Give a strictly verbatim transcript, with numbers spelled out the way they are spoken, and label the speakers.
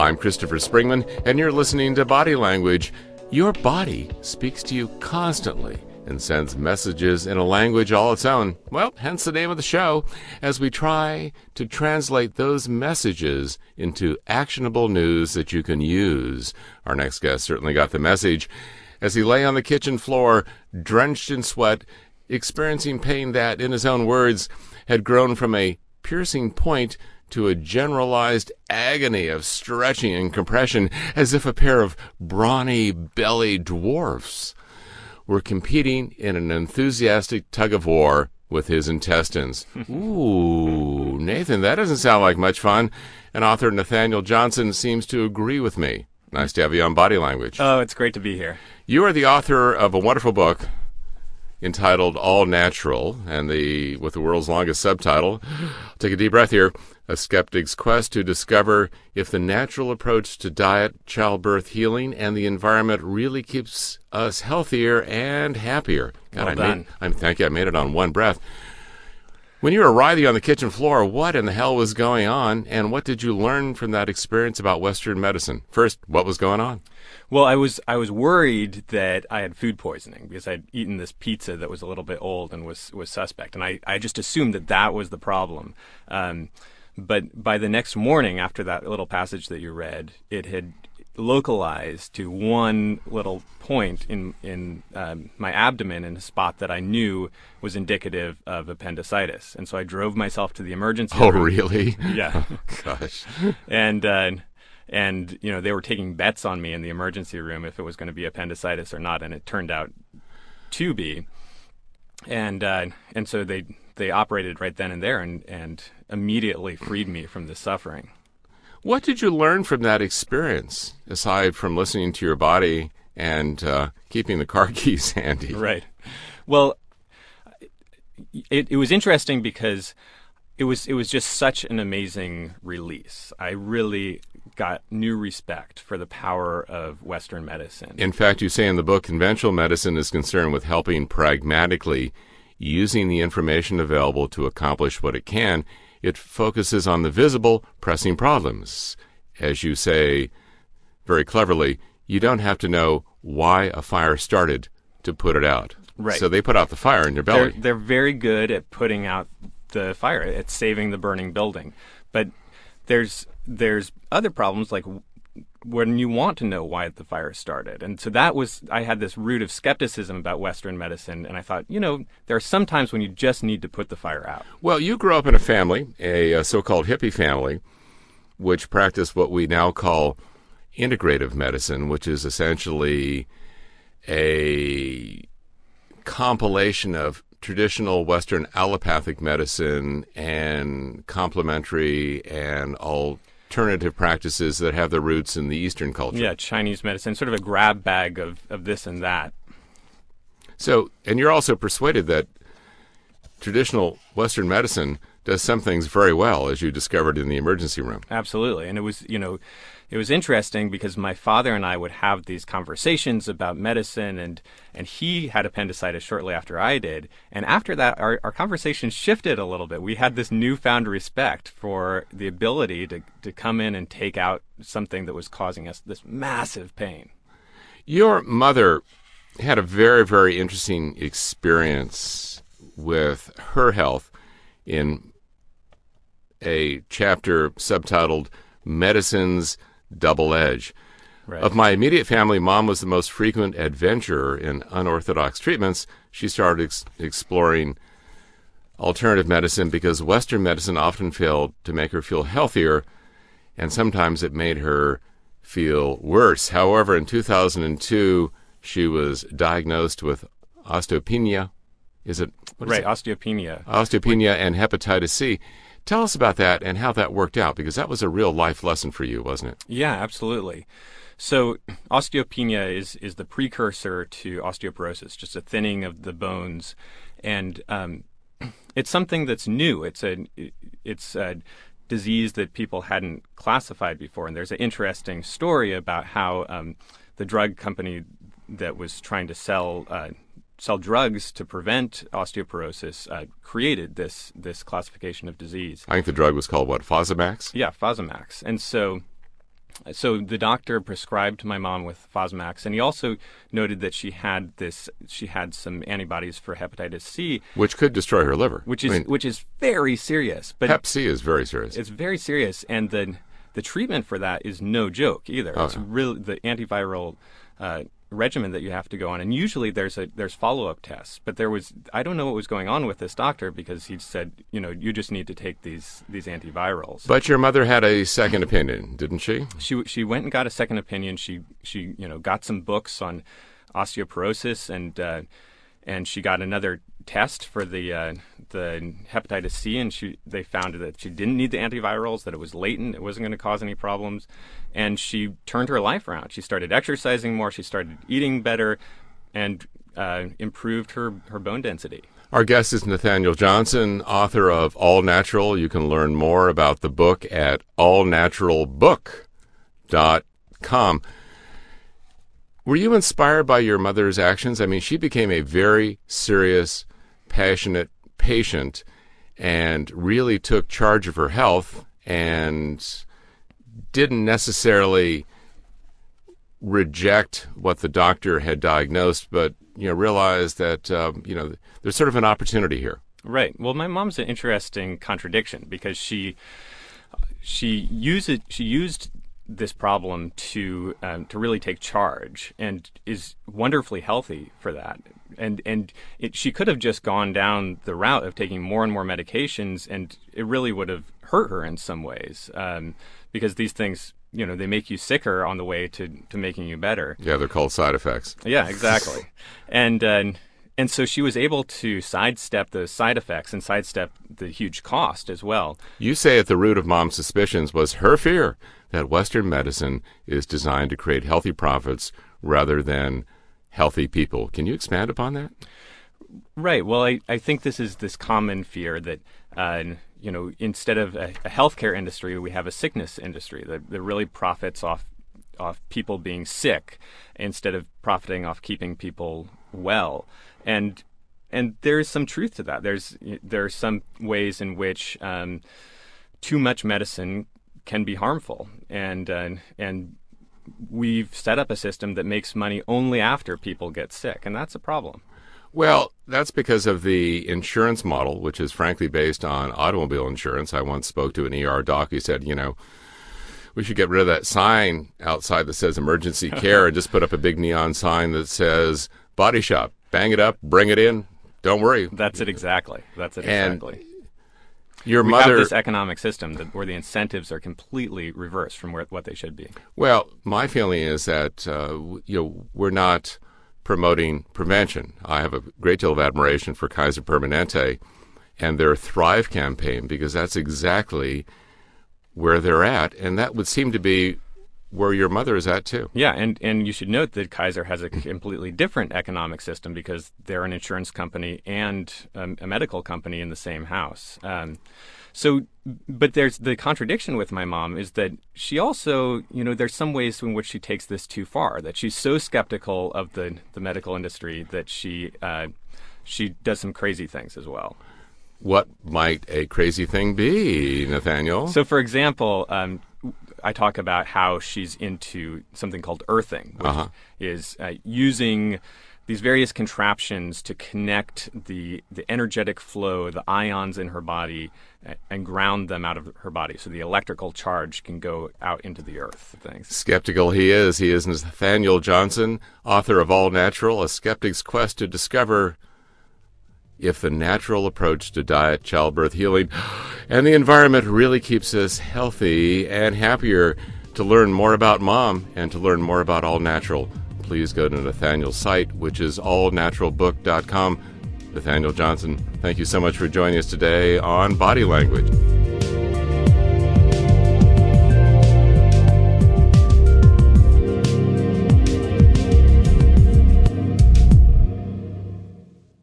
Speaker 1: I'm Christopher Springman, and you're listening to Body Language. Your body speaks to you constantly and sends messages in a language all its own. Well, hence the name of the show, as we try to translate those messages into actionable news that you can use. Our next guest certainly got the message as he lay on the kitchen floor, drenched in sweat, experiencing pain that, in his own words, had grown from a piercing point to a generalized agony of stretching and compression, as if a pair of brawny belly dwarfs were competing in an enthusiastic tug-of-war with his intestines. Ooh, Nathan, that doesn't sound like much fun. And author Nathaniel Johnson seems to agree with me. Nice to have you on Body Language.
Speaker 2: Oh, it's great to be here.
Speaker 1: You are the author of a wonderful book entitled All Natural, and the with the world's longest subtitle. Take a deep breath here. A skeptic's quest to discover if the natural approach to diet, childbirth, healing, and the environment really keeps us healthier and happier. God,
Speaker 2: well
Speaker 1: I
Speaker 2: done.
Speaker 1: Made, I'm thank you. I made it on one breath. When you were writhing on the kitchen floor, what in the hell was going on, and what did you learn from that experience about Western medicine? First, what was going on?
Speaker 2: Well, I was I was worried that I had food poisoning because I'd eaten this pizza that was a little bit old and was, was suspect, and I, I just assumed that that was the problem. Um, but by the next morning, after that little passage that you read, it had localized to one little point in in um, my abdomen in a spot that I knew was indicative of appendicitis, and so I drove myself to the emergency
Speaker 1: Oh,
Speaker 2: room.
Speaker 1: really?
Speaker 2: Yeah.
Speaker 1: Oh, gosh.
Speaker 2: and uh, and you know they were taking bets on me in the emergency room if it was going to be appendicitis or not, and it turned out to be. And uh, and so they they operated right then and there, and and immediately freed me from the suffering.
Speaker 1: What did you learn from that experience, aside from listening to your body and uh, keeping the car keys handy?
Speaker 2: Right. Well, it, it was interesting because it was it was just such an amazing release. I really got new respect for the power of Western medicine.
Speaker 1: In fact, you say in the book, conventional medicine is concerned with helping pragmatically, using the information available to accomplish what it can. It focuses on the visible, pressing problems. As you say very cleverly, you don't have to know why a fire started to put it out.
Speaker 2: Right.
Speaker 1: So they put out the fire in your belly.
Speaker 2: They're, they're very good at putting out the fire, at saving the burning building. But there's there's other problems, like when you want to know why the fire started. And so that was, I had this root of skepticism about Western medicine, and I thought, you know, there are some times when you just need to put the fire out.
Speaker 1: Well, you grew up in a family, a, a so-called hippie family, which practiced what we now call integrative medicine, which is essentially a compilation of traditional Western allopathic medicine and complementary and alternative practices that have their roots in the Eastern culture.
Speaker 2: Yeah, Chinese medicine, sort of a grab bag of, of this and that.
Speaker 1: So, and you're also persuaded that traditional Western medicine does some things very well, as you discovered in the emergency room.
Speaker 2: Absolutely. And it was, you know, it was interesting because my father and I would have these conversations about medicine, and, and he had appendicitis shortly after I did. And after that, our, our conversation shifted a little bit. We had this newfound respect for the ability to, to come in and take out something that was causing us this massive pain.
Speaker 1: Your mother had a very, very interesting experience with her health in a chapter subtitled Medicine's Double Edge.
Speaker 2: Right.
Speaker 1: Of my immediate family, Mom was the most frequent adventurer in unorthodox treatments. She started ex- exploring alternative medicine because Western medicine often failed to make her feel healthier, and sometimes it made her feel worse. However, in two thousand two, she was diagnosed with osteopenia. Is it? What is
Speaker 2: right,
Speaker 1: it?
Speaker 2: osteopenia.
Speaker 1: Osteopenia and hepatitis C. Tell us about that and how that worked out, because that was a real life lesson for you, wasn't it?
Speaker 2: Yeah, absolutely. So osteopenia is, is the precursor to osteoporosis, just a thinning of the bones. And um, it's something that's new. It's a, it's a disease that people hadn't classified before. And there's an interesting story about how um, the drug company that was trying to sell uh, sell drugs to prevent osteoporosis uh, created this this classification of disease.
Speaker 1: I think the drug was called, what, Fosamax?
Speaker 2: Yeah, Fosamax. And so So the doctor prescribed my mom with Fosamax, and he also noted that she had this. She had some antibodies for hepatitis C,
Speaker 1: which could destroy her liver.
Speaker 2: Which is
Speaker 1: I mean,
Speaker 2: which is very serious. But
Speaker 1: Hep C is very serious.
Speaker 2: It's very serious, and the the treatment for that is no joke either.
Speaker 1: Oh,
Speaker 2: it's
Speaker 1: yeah.
Speaker 2: really the antiviral uh, regimen that you have to go on, and usually there's a there's follow up tests. But there was I don't know what was going on with this doctor because he said, you know, you just need to take these these antivirals.
Speaker 1: But your mother had a second opinion, didn't she?
Speaker 2: She she went and got a second opinion. She she you know got some books on osteoporosis, and uh, and she got another test for the uh, the hepatitis C, and she they found that she didn't need the antivirals, that it was latent, it wasn't going to cause any problems, and she turned her life around. She started exercising more, she started eating better, and uh, improved her her bone density.
Speaker 1: Our guest is Nathaniel Johnson, author of All Natural. You can learn more about the book at all natural book dot com. Were you inspired by your mother's actions? I mean, she became a very serious, passionate patient and really took charge of her health and didn't necessarily reject what the doctor had diagnosed, but you know realized that um, you know there's sort of an opportunity here.
Speaker 2: Right. Well, my mom's an interesting contradiction because she she used it, she used this problem to um, to really take charge and is wonderfully healthy for that. And and it, she could have just gone down the route of taking more and more medications, and it really would have hurt her in some ways um, because these things, you know, they make you sicker on the way to, to making you better.
Speaker 1: Yeah, they're called side effects.
Speaker 2: Yeah, exactly. and uh, and so she was able to sidestep those side effects and sidestep the huge cost as well.
Speaker 1: You say at the root of Mom's suspicions was her fear that Western medicine is designed to create healthy profits rather than healthy people. Can you expand upon that?
Speaker 2: Right. Well, I, I think this is this common fear that, uh, you know, instead of a, a healthcare industry, we have a sickness industry that, that really profits off off people being sick instead of profiting off keeping people well. And and there is some truth to that. There's there are some ways in which um, too much medicine can be harmful, and uh, and we've set up a system that makes money only after people get sick, and that's a problem.
Speaker 1: Well, that's because of the insurance model, which is frankly based on automobile insurance. I once spoke to an E R doc who said, you know, we should get rid of that sign outside that says emergency care and just put up a big neon sign that says body shop. Bang it up, bring it in. Don't worry.
Speaker 2: That's it exactly. That's it
Speaker 1: and
Speaker 2: exactly.
Speaker 1: Your
Speaker 2: we
Speaker 1: mother,
Speaker 2: have this economic system that, where the incentives are completely reversed from where, what they should be.
Speaker 1: Well, my feeling is that uh, you know we're not promoting prevention. I have a great deal of admiration for Kaiser Permanente and their Thrive campaign because that's exactly where they're at, and that would seem to be where your mother is at too.
Speaker 2: Yeah, and, and you should note that Kaiser has a completely different economic system because they're an insurance company and um, a medical company in the same house. Um, so, but there's the contradiction with my mom is that she also, you know, there's some ways in which she takes this too far, that she's so skeptical of the, the medical industry that she uh, she does some crazy things as well.
Speaker 1: What might a crazy thing be, Nathaniel?
Speaker 2: So, for example, um, I talk about how she's into something called earthing, which
Speaker 1: uh-huh.
Speaker 2: is uh, using these various contraptions to connect the the energetic flow, the ions in her body, uh, and ground them out of her body so the electrical charge can go out into the earth. Thanks.
Speaker 1: Skeptical he is. He is Nathaniel Johnson, author of All Natural, A Skeptic's Quest to Discover if the natural approach to diet, childbirth, healing, and the environment really keeps us healthy and happier. To learn more about Mom and to learn more about All Natural, please go to Nathaniel's site, which is all natural book dot com. Nathaniel Johnson, thank you so much for joining us today on Body Language.